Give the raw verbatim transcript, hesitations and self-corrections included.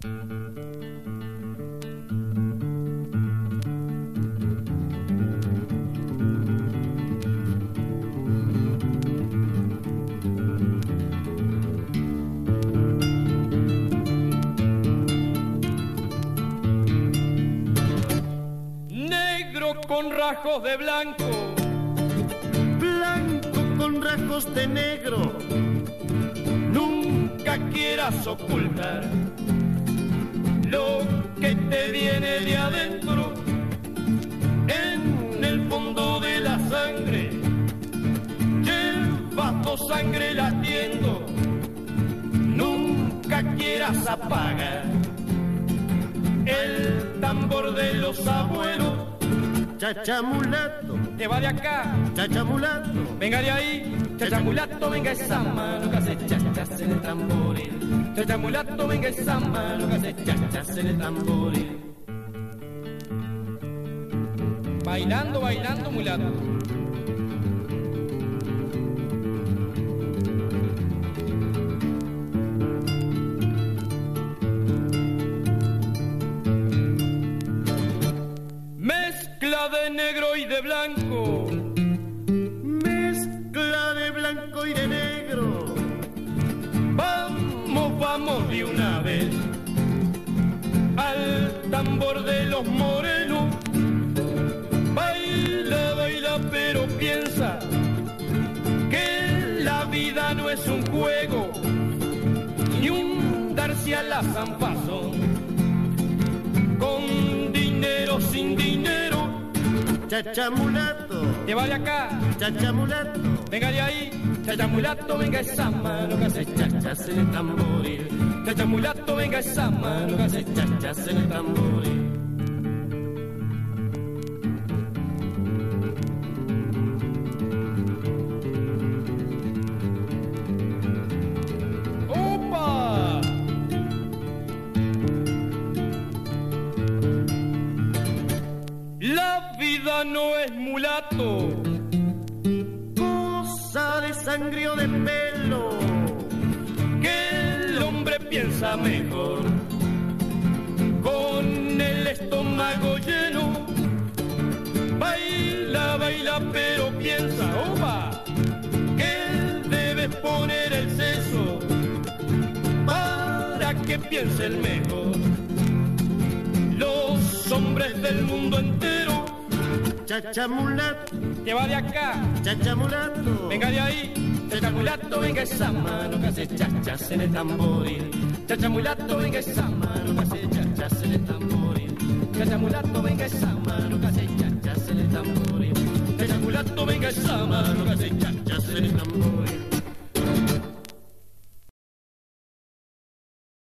Con rasgos de blanco, blanco con rasgos de negro. Nunca quieras ocultar lo que te viene de adentro, en el fondo de la sangre. Llevas tu sangre latiendo, nunca quieras apagar el tambor de los abuelos. Chachamulato, te va de acá, chachamulato, venga de ahí, chachamulato, venga esa mano que hace chachas en el tamboril. Chachamulato, venga esa mano que hace chachas en el tamboril. Bailando, bailando, mulato. De negro y de blanco, mezcla de blanco y de negro. Vamos, vamos de una vez al tambor de los morenos. Baila, baila, pero piensa que la vida no es un juego, ni un darse a la zampazón, con dinero, sin dinero. Chachamulato, te va de acá, chachamulato, venga de ahí, chachamulato, venga esa mano que hace chachas en el tamboril. Chachamulato, venga esa mano que hace chachas en el tamboril. ¡Opa! La vida no es mulato, cosa de sangre o de pelo, que el hombre piensa mejor con el estómago lleno. Baila, baila, pero piensa, opa, que debes poner el seso para que piense el mejor. Los hombres del mundo entero. Chachamulato, que va de acá, chachamulato, venga de ahí, chachamulato, venga esa mano que hace chachas en el tamboril. Chachamulato, venga esa mano que hace chachas en el tamboril. Chachamulato, venga esa mano que hace chachas en el tamboril. Chachamulato, venga esa mano que hace chachas en el tamboril.